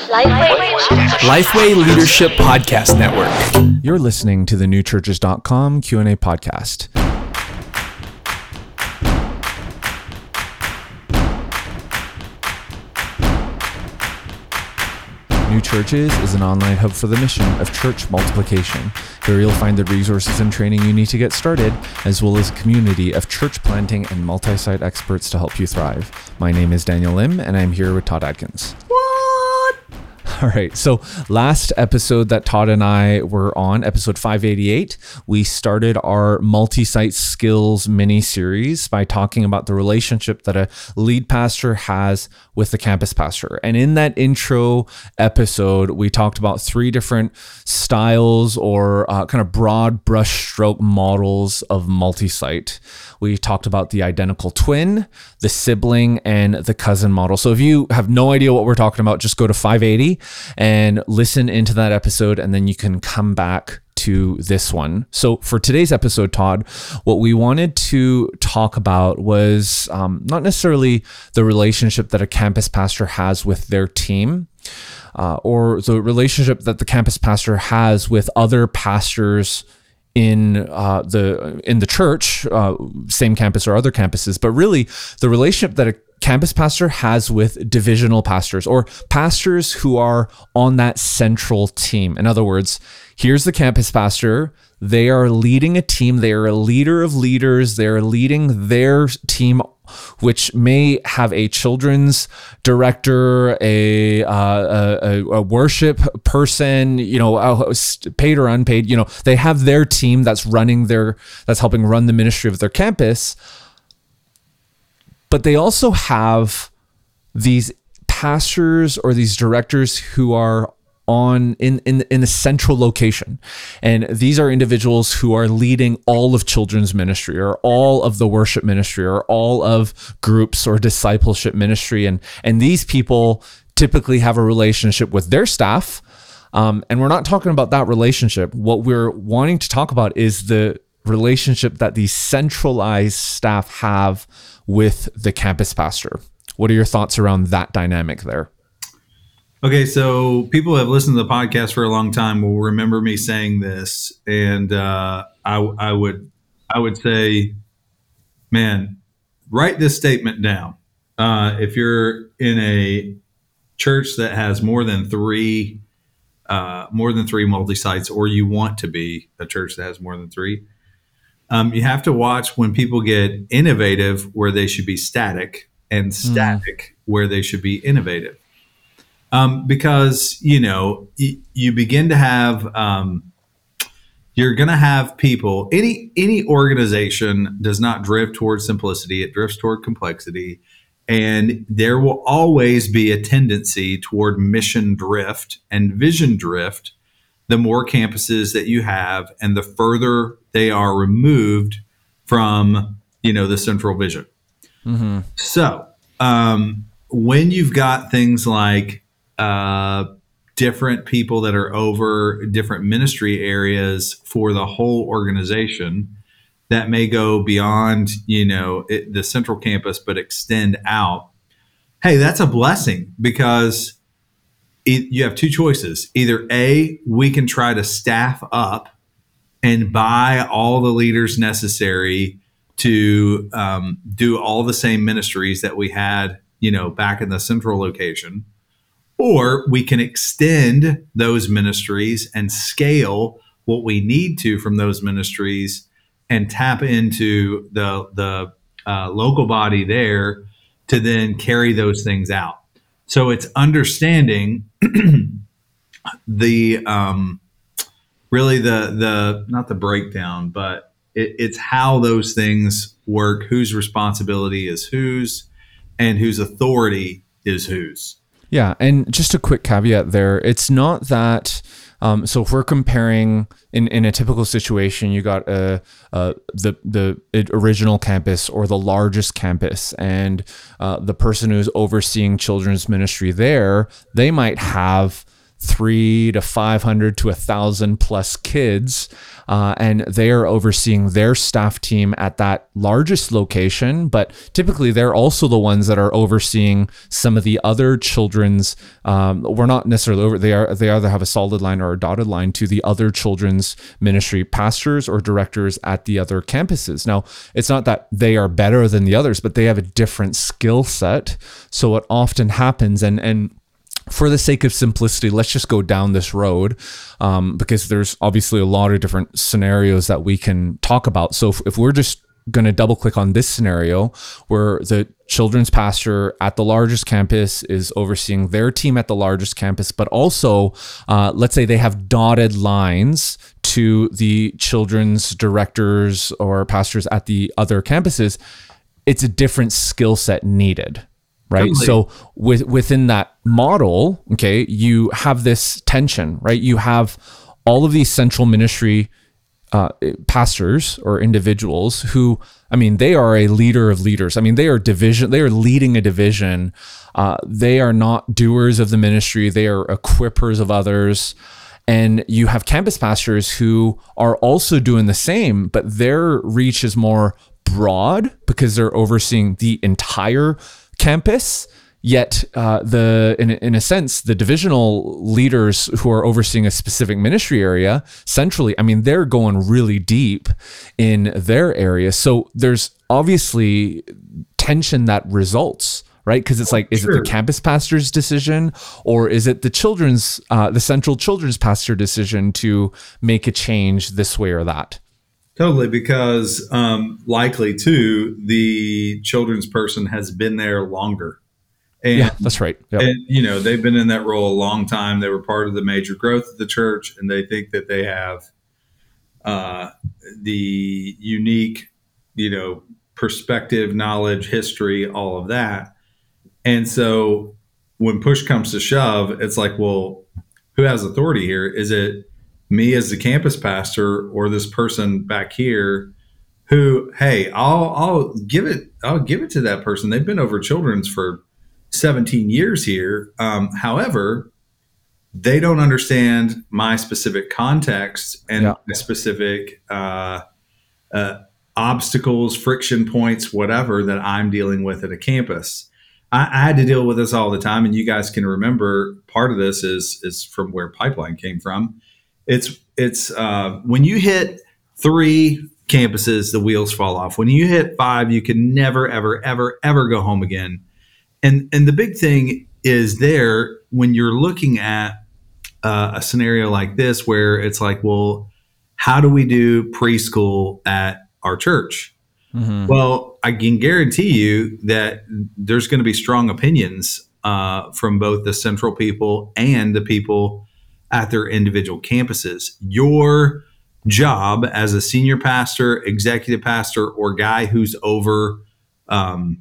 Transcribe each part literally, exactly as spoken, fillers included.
Lifeway. Lifeway Leadership Podcast Network. You're listening to the new churches dot com Q and A podcast. New Churches is an online hub for the mission of church multiplication. Here you'll find the resources and training you need to get started, as well as a community of church planting and multi-site experts to help you thrive. My name is Daniel Lim, and I'm here with Todd Adkins. What? All right, so last episode that Todd and I were on, episode five eighty-eight, we started our multi-site skills mini-series by talking about the relationship that a lead pastor has with the campus pastor. And in that intro episode, we talked about three different styles or uh, kind of broad brushstroke models of multi-site. We talked about the identical twin, the sibling, and the cousin model. So if you have no idea what we're talking about, just go to five eighty and listen into that episode, and then you can come back to this one. So for today's episode, Todd, what we wanted to talk about was um, not necessarily the relationship that a campus pastor has with their team, uh, or the relationship that the campus pastor has with other pastors in uh, the in the church, uh, same campus or other campuses, but really the relationship that a campus pastor has with divisional pastors or pastors who are on that central team. In other words, here's the campus pastor. They are leading a team. They are a leader of leaders. They're leading their team, which may have a children's director, a, uh, a, a worship person, you know, paid or unpaid. You know, they have their team that's running their, that's helping run the ministry of their campus. But they also have these pastors or these directors who are on in, in, in a central location. And these are individuals who are leading all of children's ministry or all of the worship ministry or all of groups or discipleship ministry. And, and these people typically have a relationship with their staff. Um, and we're not talking about that relationship. What we're wanting to talk about is the relationship that these centralized staff have with the campus pastor. What are your thoughts around that dynamic there? Okay, so people who have listened to the podcast for a long time will remember me saying this, and uh, I, I would I would say, man, write this statement down. Uh, if you're in a church that has more than three uh, more than three multi-sites, or you want to be a church that has more than three, um, you have to watch when people get innovative where they should be static, and static mm. where they should be innovative. Um, because, you know, y- you begin to have, um, you're going to have people, any, any organization does not drift towards simplicity. It drifts toward complexity. And there will always be a tendency toward mission drift and vision drift. The more campuses that you have and the further they are removed from, you know, the central vision. Mm-hmm. So, um, when you've got things like, uh, different people that are over different ministry areas for the whole organization that may go beyond, you know, it, the central campus, but extend out. Hey, that's a blessing because it, you have two choices. Either A, we can try to staff up and buy all the leaders necessary to um, do all the same ministries that we had, you know, back in the central location. Or we can extend those ministries and scale what we need to from those ministries and tap into the the uh, local body there to then carry those things out. So it's understanding the um, really the the not the breakdown, but it, it's how those things work, whose responsibility is whose, and whose authority is whose. Yeah, and just a quick caveat there. It's not that, um, so if we're comparing in, in a typical situation, you got a, a, the the original campus or the largest campus, and uh, the person who's overseeing children's ministry there, they might have three to five hundred to a thousand plus kids. Uh, and they are overseeing their staff team at that largest location, but typically they're also the ones that are overseeing some of the other children's. Um, we're not necessarily over. They are. They either have a solid line or a dotted line to the other children's ministry pastors or directors at the other campuses. Now, it's not that they are better than the others, but they have a different skill set. So what often happens, and and. For the sake of simplicity, let's just go down this road um, because there's obviously a lot of different scenarios that we can talk about. So if, if we're just going to double click on this scenario where the children's pastor at the largest campus is overseeing their team at the largest campus, but also uh, let's say they have dotted lines to the children's directors or pastors at the other campuses, it's a different skill set needed. Right. Totally. So with, within that model, okay, you have this tension, right? You have all of these central ministry uh, pastors or individuals who, I mean, they are a leader of leaders. I mean, they are division, they are leading a division. Uh, they are not doers of the ministry. They are equippers of others. And you have campus pastors who are also doing the same, but their reach is more broad because they're overseeing the entire campus. Yet uh, the in, in a sense, the divisional leaders who are overseeing a specific ministry area centrally, I mean, they're going really deep in their area. So there's obviously tension that results, right? Because it's like, is sure. it the campus pastor's decision, or is it the children's, uh, the central children's pastor decision to make a change this way or that? Totally, because um, likely too, the children's person has been there longer. And, yeah, that's right. Yep. And, you know, they've been in that role a long time. They were part of the major growth of the church, and they think that they have uh, the unique, you know, perspective, knowledge, history, all of that. And so when push comes to shove, it's like, well, who has authority here? Is it me as the campus pastor or this person back here who, hey, I'll I'll give it I'll give it to that person. They've been over children's for seventeen years here. Um, however, they don't understand my specific context and yeah. my specific uh, uh, obstacles, friction points, whatever that I'm dealing with at a campus. I, I had to deal with this all the time, and you guys can remember part of this is is from where Pipeline came from. It's it's uh, when you hit three campuses, the wheels fall off. When you hit five, you can never, ever, ever, ever go home again. And and the big thing is there when you're looking at uh, a scenario like this, where it's like, well, how do we do preschool at our church? Mm-hmm. Well, I can guarantee you that there's going to be strong opinions uh, from both the central people and the people at their individual campuses. Your job as a senior pastor, executive pastor, or guy who's over, um,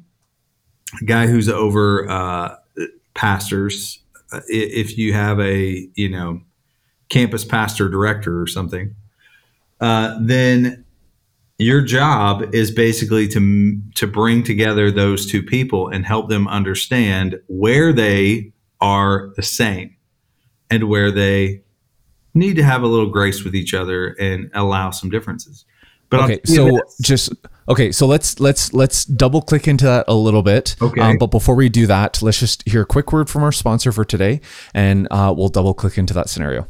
guy who's over uh, pastors, if you have a you know campus pastor director or something, uh, then your job is basically to to bring together those two people and help them understand where they are the same and where they need to have a little grace with each other and allow some differences. But okay, so just okay, so let's let's let's double click into that a little bit. Okay. Um, but before we do that, let's just hear a quick word from our sponsor for today, and uh, we'll double click into that scenario.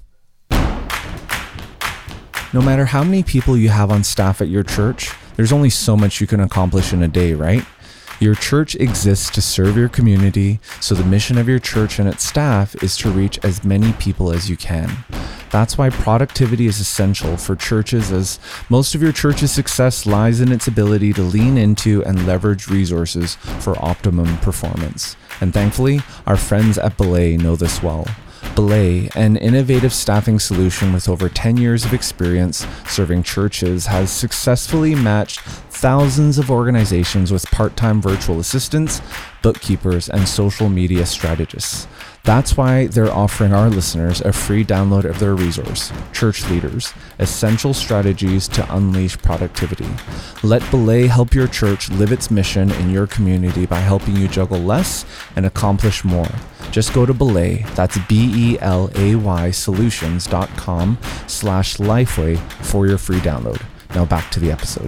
No matter how many people you have on staff at your church, there's only so much you can accomplish in a day, right? Your church exists to serve your community, so the mission of your church and its staff is to reach as many people as you can. That's why productivity is essential for churches, as most of your church's success lies in its ability to lean into and leverage resources for optimum performance. And thankfully, our friends at Belay know this well. Belay, an innovative staffing solution with over ten years of experience serving churches, has successfully matched thousands of organizations with part-time virtual assistants, bookkeepers, and social media strategists. That's why they're offering our listeners a free download of their resource, Church Leaders, Essential Strategies to Unleash Productivity. Let Belay help your church live its mission in your community by helping you juggle less and accomplish more. Just go to Belay, that's B E L A Y solutions dot com slash Lifeway for your free download. Now back to the episode.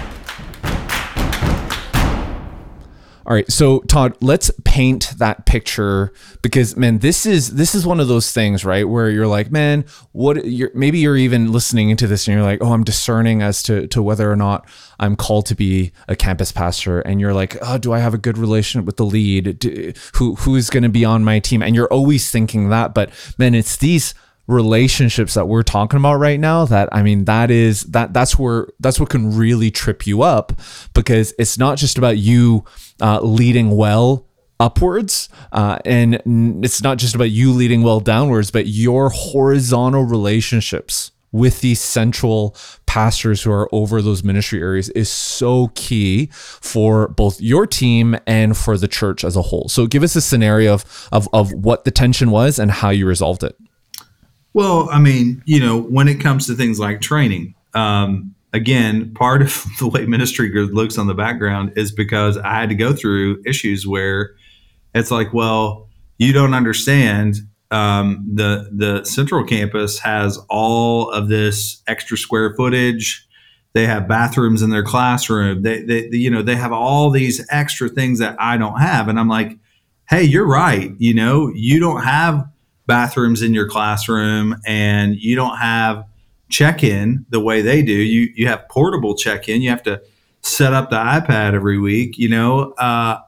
All right, so Todd, let's paint that picture, because man, this is this is one of those things, right, where you're like, man, what? You're, maybe you're even listening into this and you're like, oh, I'm discerning as to to whether or not I'm called to be a campus pastor, and you're like, oh, do I have a good relationship with the lead? Do, who who is going to be on my team? And you're always thinking that, but man, it's these relationships that we're talking about right now that, I mean, that is that that's where that's what can really trip you up, because it's not just about you uh, leading well upwards, uh, and it's not just about you leading well downwards, but your horizontal relationships with these central pastors who are over those ministry areas is so key for both your team and for the church as a whole. So give us a scenario of of, of what the tension was and how you resolved it. Well, I mean, you know, when it comes to things like training, um, again, part of the way ministry looks on the background is because I had to go through issues where it's like, well, you don't understand. Um, the the central campus has all of this extra square footage. They have bathrooms in their classroom. They, they, they, you know, they have all these extra things that I don't have. And I'm like, hey, you're right. You know, you don't have bathrooms in your classroom, and you don't have check-in the way they do. You you have portable check-in. You have to set up the iPad every week, you know, uh,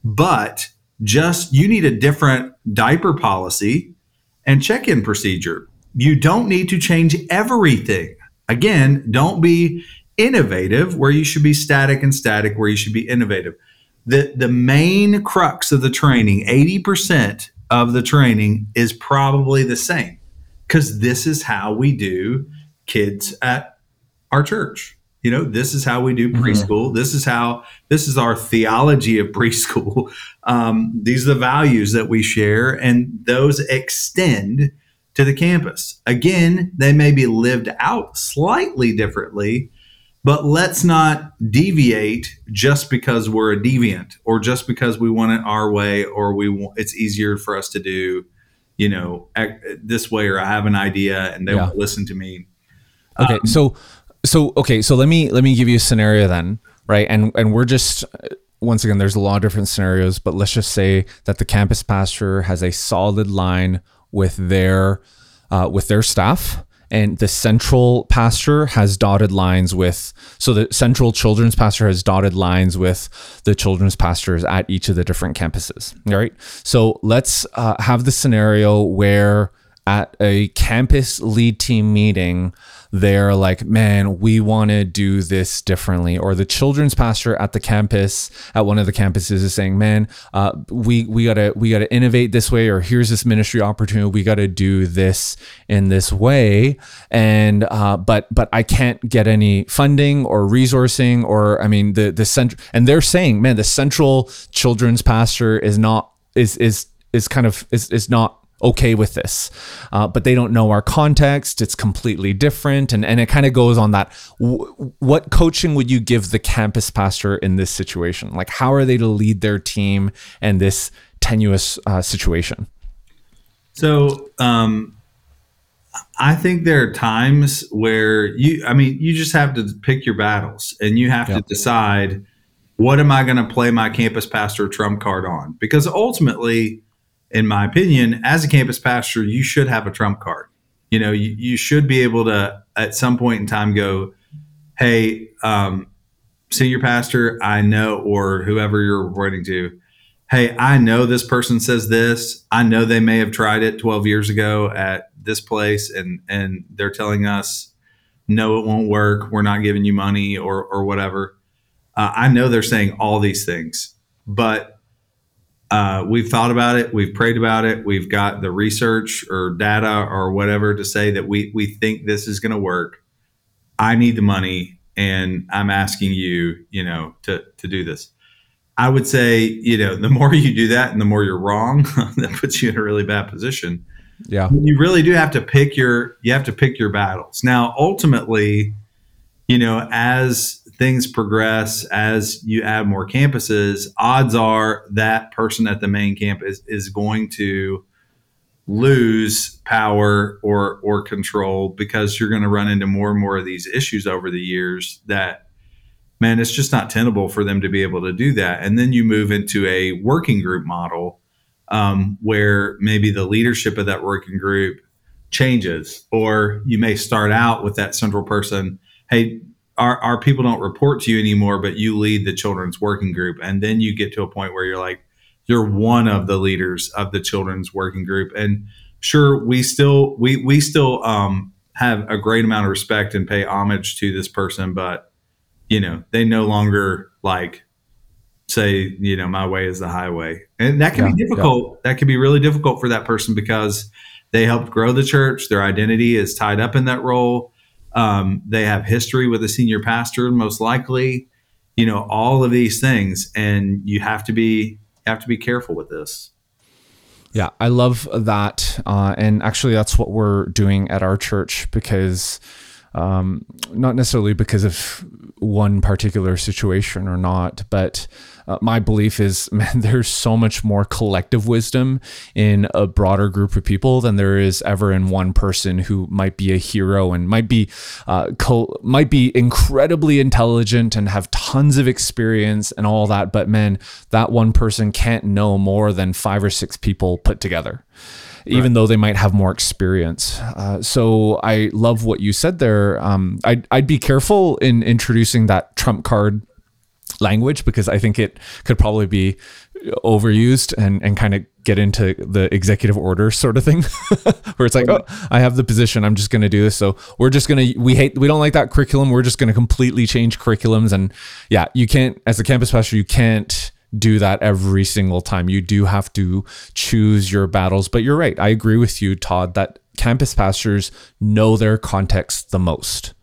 but just you need a different diaper policy and check-in procedure. You don't need to change everything. Again, don't be innovative where you should be static, and static where you should be innovative. The, the main crux of the training, eighty percent of the training, is probably the same, because this is how we do kids at our church. You know, this is how we do preschool. Mm-hmm. This is how, this is our theology of preschool. Um, these are the values that we share, and those extend to the campus. Again, they may be lived out slightly differently, but let's not deviate just because we're a deviant, or just because we want it our way, or we want, it's easier for us to do, you know, this way, or I have an idea and they yeah. won't listen to me. Okay. Um, so, so, okay. So let me, let me give you a scenario then, right? And, and we're just, once again, there's a lot of different scenarios, but let's just say that the campus pastor has a solid line with their, uh, with their staff. And the central pastor has dotted lines with, so the central children's pastor has dotted lines with the children's pastors at each of the different campuses. All right. So let's uh, have the scenario where at a campus lead team meeting, they're like, man, we want to do this differently. Or the children's pastor at the campus, at one of the campuses, is saying, man, uh, we we gotta we gotta innovate this way, or here's this ministry opportunity, we gotta do this in this way. And uh, but but I can't get any funding or resourcing, or I mean the the cent- and they're saying, man, the central children's pastor is not is is is kind of is is not okay with this, uh, but they don't know our context. It's completely different. And, and it kind of goes on that. W- what coaching would you give the campus pastor in this situation? Like, how are they to lead their team in this tenuous uh, situation? So um, I think there are times where you, I mean, you just have to pick your battles, and you have yep. to decide, what am I going to play my campus pastor trump card on? Because ultimately, in my opinion, as a campus pastor, you should have a trump card. You know, you, you should be able to, at some point in time, go, hey, um, senior pastor, I know, or whoever you're reporting to, hey, I know this person says this. I know they may have tried it twelve years ago at this place, and, and they're telling us, no, it won't work. We're not giving you money, or, or whatever. Uh, I know they're saying all these things, but Uh, we've thought about it. We've prayed about it. We've got the research or data or whatever to say that we we think this is going to work. I need the money. and I'm asking you, you know, to, to do this. I would say, you know, the more you do that and the more you're wrong, that puts you in a really bad position. Yeah. You really do have to pick your, you have to pick your battles. Now, ultimately, you know, as things progress, as you add more campuses, odds are that person at the main campus is going to lose power or or control, because you're going to run into more and more of these issues over the years that, man, it's just not tenable for them to be able to do that. And then you move into a working group model um, where maybe the leadership of that working group changes, or you may start out with that central person. Hey, our, our people don't report to you anymore, but you lead the children's working group. And then you get to a point where you're like, you're one of the leaders of the children's working group. And sure, we still we we still um, have a great amount of respect and pay homage to this person, but you know, they no longer like say, you know, my way is the highway, and that can Yeah, be difficult. Yeah. That can be really difficult for that person because they helped grow the church. Their identity is tied up in that role. Um, they have history with a senior pastor, most likely. You know, all of these things, and you have to be. have to be careful with this. Yeah, I love that. Uh, and actually, that's what we're doing at our church, because um, not necessarily because of one particular situation or not, but uh, my belief is, man, there's so much more collective wisdom in a broader group of people than there is ever in one person who might be a hero and might be uh, co- might be incredibly intelligent and have tons of experience and all that. But man, that one person can't know more than five or six people put together, even right. though they might have more experience. Uh, so I love what you said there. Um, I'd, I'd be careful in introducing that trump card language, because I think it could probably be overused and, and kind of get into the executive order sort of thing where it's like, oh, I have the position, I'm just going to do this. So we're just going to, we hate, we don't like that curriculum. We're just going to completely change curriculums. And yeah, you can't, as a campus pastor, you can't do that every single time. You do have to choose your battles. But you're right. I agree with you, Todd, that campus pastors know their context the most.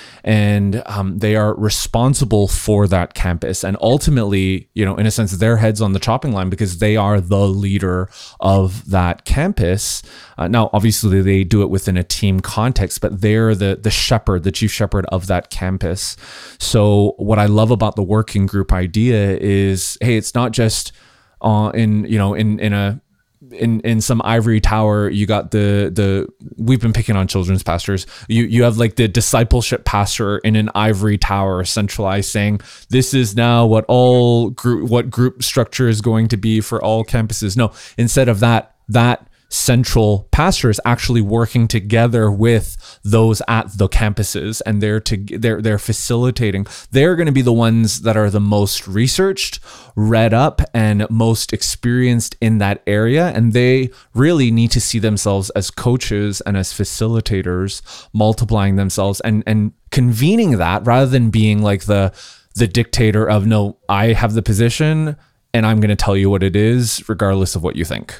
And um, they are responsible for that campus. And ultimately, you know, in a sense, their head's on the chopping line because they are the leader of that campus. Uh, now, obviously, they do it within a team context, but they're the the shepherd, the chief shepherd of that campus. So what I love about the working group idea is, hey, it's not just uh, in, you know, in, in a, in in some ivory tower, you got the the we've been picking on children's pastors. You you have like the discipleship pastor in an ivory tower, centralized, saying this is now what all group what group structure is going to be for all campuses. No, instead of that, that central pastor is actually working together with those at the campuses, and they're to they're they're facilitating. They're going to be the ones that are the most researched, read up, and most experienced in that area, and they really need to see themselves as coaches and as facilitators, multiplying themselves and and convening that, rather than being like the the dictator of, no, I have the position and I'm going to tell you what it is regardless of what you think.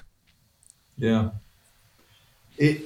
Yeah. It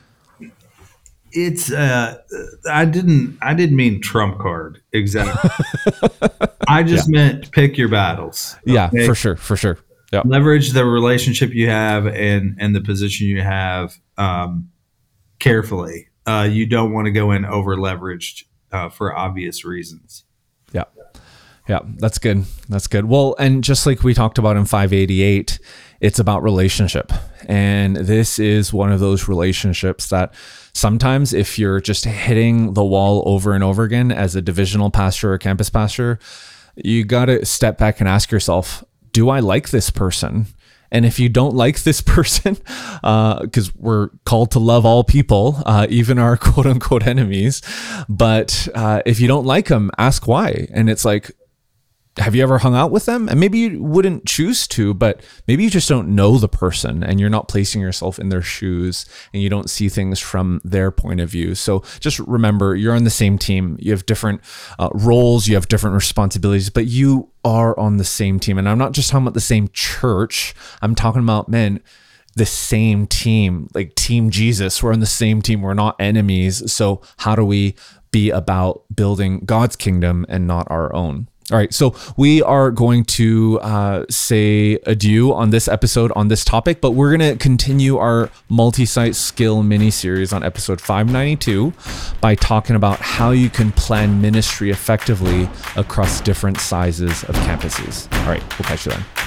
it's uh I didn't I didn't mean trump card exactly. I just yeah. meant pick your battles. Okay? Yeah, for sure, for sure. Yeah. Leverage the relationship you have and and the position you have um carefully. Uh you don't want to go in over leveraged uh for obvious reasons. Yeah. Yeah, that's good. That's good. Well, and just like we talked about in five eighty-eight, it's about relationship. And this is one of those relationships that sometimes if you're just hitting the wall over and over again as a divisional pastor or campus pastor, you got to step back and ask yourself, do I like this person? And if you don't like this person, because uh, we're called to love all people, uh, even our quote unquote enemies, but uh, if you don't like them, ask why. And it's like, have you ever hung out with them? And maybe you wouldn't choose to, but maybe you just don't know the person and you're not placing yourself in their shoes and you don't see things from their point of view. So just remember, you're on the same team. You have different uh, roles, you have different responsibilities, but you are on the same team. And I'm not just talking about the same church. I'm talking about, man, the same team, like Team Jesus. We're on the same team. We're not enemies. So how do we be about building God's kingdom and not our own. All right, so we are going to uh, say adieu on this episode on this topic, but we're going to continue our multi-site skill mini-series on episode five ninety-two by talking about how you can plan ministry effectively across different sizes of campuses. All right, we'll catch you then.